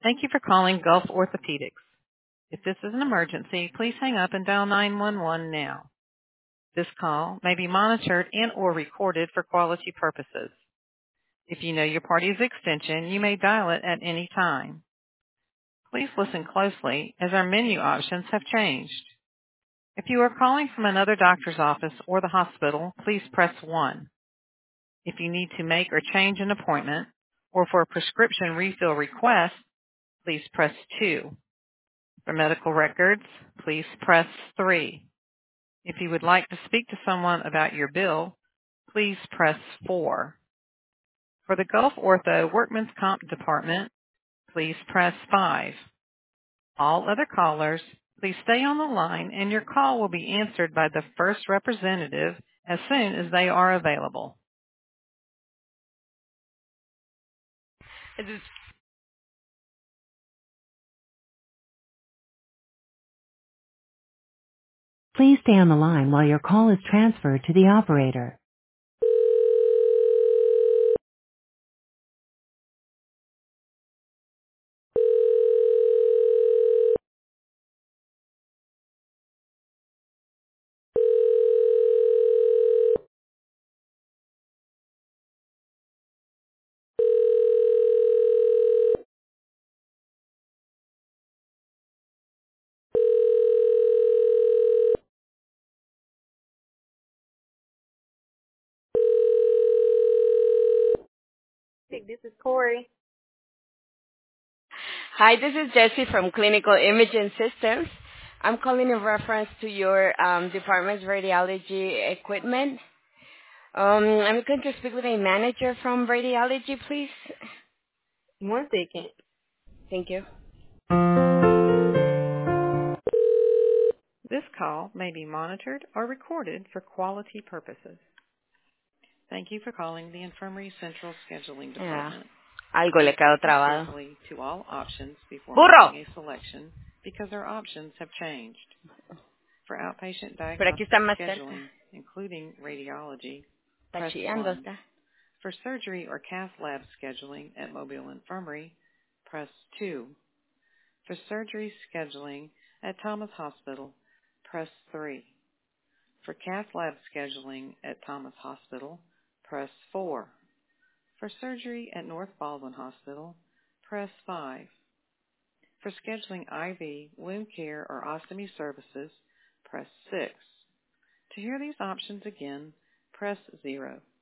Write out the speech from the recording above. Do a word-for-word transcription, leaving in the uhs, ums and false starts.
Thank you for calling Gulf Orthopedics. If this is an emergency, please hang up and dial nine one one now. This call may be monitored and or recorded for quality purposes. If you know your party's extension, you may dial it at any time. Please listen closely as our menu options have changed. If you are calling from another doctor's office or the hospital, please press one. If you need to make or change an appointment or for a prescription refill request, please press two. For medical records, please press three. If you would like to speak to someone about your bill, please press four. For the Gulf Ortho Workman's Comp Department, please press five. All other callers, please stay on the line and your call will be answered by the first representative as soon as they are available. This is Please stay on the line while your call is transferred to the operator. This is Corey. Hi, this is Jessie from Clinical Imaging Systems. I'm calling in reference to your um, department's radiology equipment. Um, I'm going to speak with a manager from radiology, please. One second. Thank you. This call may be monitored or recorded for quality purposes. Thank you for calling the Infirmary Central Scheduling Yeah. Department. Algo le quedó Listen trabado. carefully to all options before ¡Burro! making a selection because our options have changed. For outpatient Pero aquí diagnostic está más cerca. scheduling, including radiology, Está press chillando, one. está. For surgery or cath lab scheduling at Mobile Infirmary, press two. For surgery scheduling at Thomas Hospital, press three. For cath lab scheduling at Thomas Hospital, press four. For surgery at North Baldwin Hospital, press five. For scheduling I V, wound care, or ostomy services, press six. To hear these options again, press zero.